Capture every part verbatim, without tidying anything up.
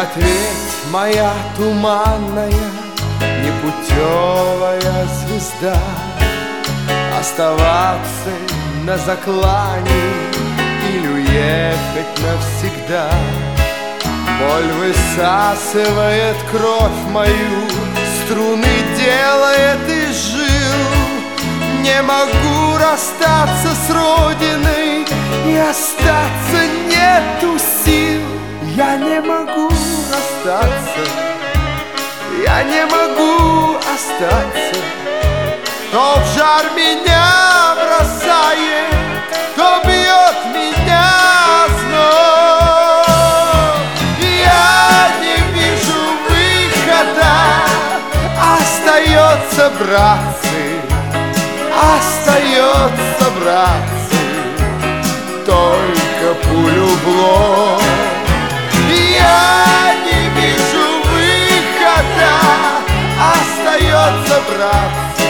ответь, моя туманная, непутевая звезда, оставаться на заклане или уехать навсегда. Боль высасывает кровь мою, струны делает из жил. Не могу расстаться с родиной, и остаться нету сил. Я не могу расстаться, я не могу остаться. То в жар меня бросает, то бьет меня зноб. Я не вижу выхода, остается, братцы, остается, братцы, только пулю в лоб. Я не вижу выхода, остается, братцы,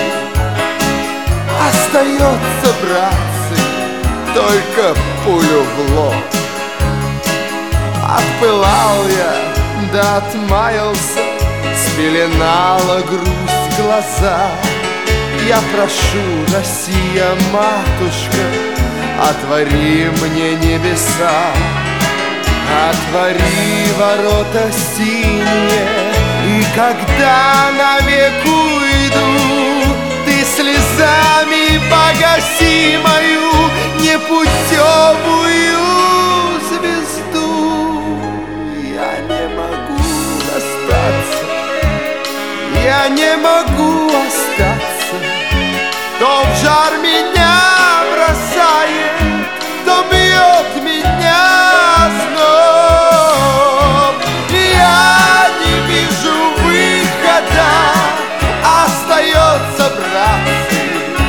остается, братцы, только пулю в лоб. Отпылал я, да отмаялся, спеленала грусть глаза. Я прошу, Россия, матушка, отвори мне небеса, отвори ворота синие, и когда навек уйду, ты слезами погаси мою непутевую звезду. Я не могу расстаться, я не могу остаться. То в жар меня бросает, то бьет меня зноб. Я не вижу выхода, остается, братцы,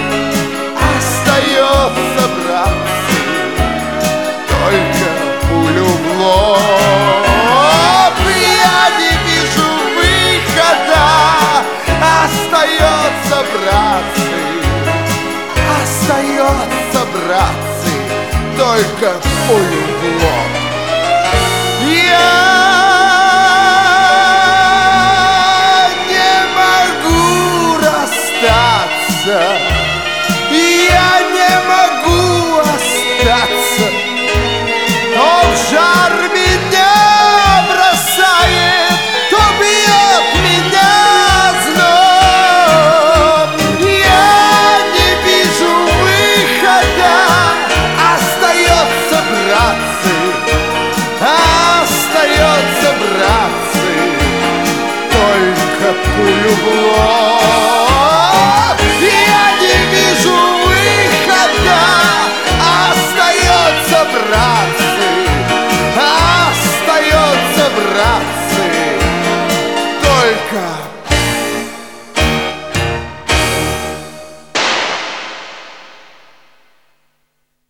остается, братцы, только пулю в лоб. Я не вижу выхода, остается, братцы, остается, братцы, только пулю в лоб. Я не могу расстаться, я не могу остаться. То в жар меня бросает, то бьет меня зноб. Я не вижу выхода, остается, братцы, остается, братцы, только пулю в лоб. Я не вижу выхода, остается, братцы, остается, братцы, только